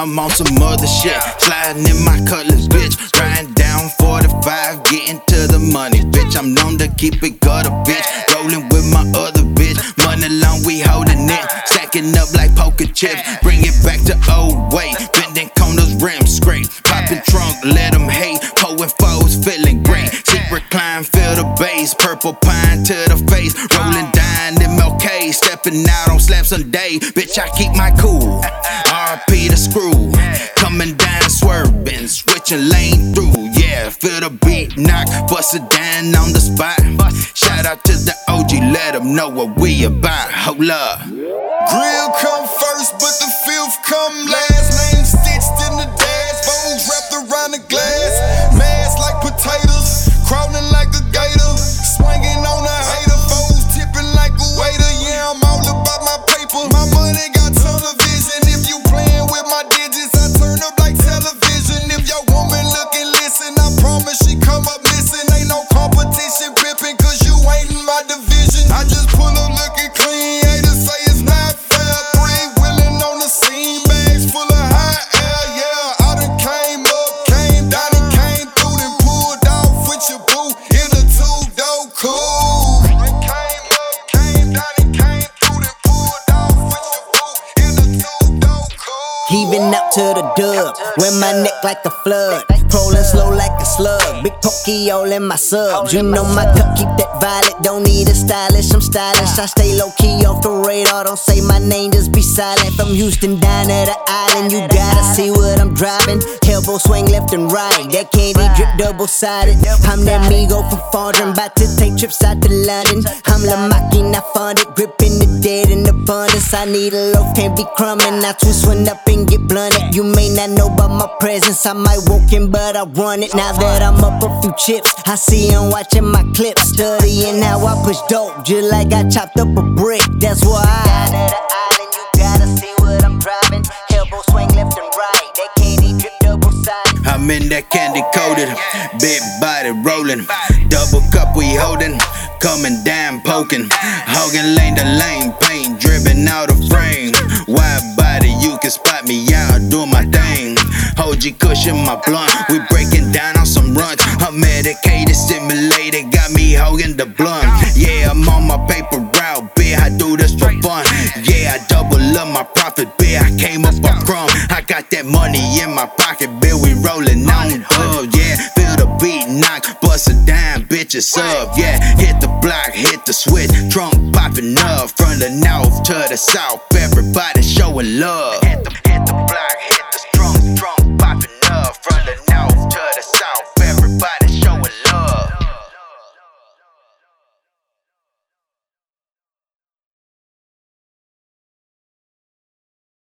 I'm on some other shit. Sliding in my Cutlass, bitch. Riding down 45, getting to the money, bitch. I'm known to keep it gutter, bitch. Rolling with my other bitch. Money long, we holding it. Stacking up like poker chips. Bring it back to old way. Bending corners, rims scrape. Popping trunk, let them hate. Pulling foes, feeling great. Seat recline, feel the bass. Purple pine to the face. Rolling down MLK. Stepping out on Slab Sunday. Bitch, I keep my cool. RP the screw. Coming down, swerving. Switching lane through. Yeah, feel the beat knock. Bust it down on the spot. Shout out to the OG. Let them know what we about. Hold up. Grill come first, but the filth come last. Name stitched in the dash. Bones wrapped around the glass. Mass like potatoes. Crawling like a gator. Swinging on a hater. Foes tipping like a waiter. Yeah, I'm all about my paper. My money got tunnel vision. If you playing with my digits, I turn up like television. If your woman looking, listen, I promise she come up missing. Ain't no competition pippin', cause you ain't in my division. I just pull up looking clean. Haters say it's not fair. 3 willing on the scene. Bags full of hot air. Yeah, I done came up, came down and came through. Then pulled off with your boo in the 2-door coupe. Came up, came down and came through. Then pulled off with your boo in the 2-door coupe. Heaving out to the dub, wear my neck like a flood. Rolling slow like a slug, big pokey all in my subs. You know my cup keep that violet, don't need a stylist, I'm stylish. I stay low key off the radar, don't say my name, just be silent. From Houston down to the island, you gotta see what I'm driving. Elbow swing left and right, that candy drip double-sided. I'm that Migo from Fondren, bout to take trips out to London. I'm La Machina funded, gripping the dead in abundance. I need a loaf, can't be crumbing. I twist one up and get blunted. You may not know about my presence, I might walk in, but I run it. Now that I'm up a few chips, I see them watching my clips, studying how I push dope, just like I chopped up a brick. That's why down to the island, you gotta see what I'm driving. Elbow swing left and right, that candy drip double-sided. I'm in that candy coated, big body rolling, double cup we holding, coming down poking, hogging lane to lane, paint dripping out of frame. Wide body, you can spot me out doing my thing. OG cushion my blunt, we breaking down on some runs. I'm medicated, stimulated, got me hogging the blunt. Yeah, I'm on my paper route, bitch, I do this for fun. Yeah, I double up my profit, bitch, I came up a crumb. I got that money in my pocket, bitch, we rolling on dubs. Yeah, feel the beat knock, bust it down, bitch, it's up. Yeah, hit the block,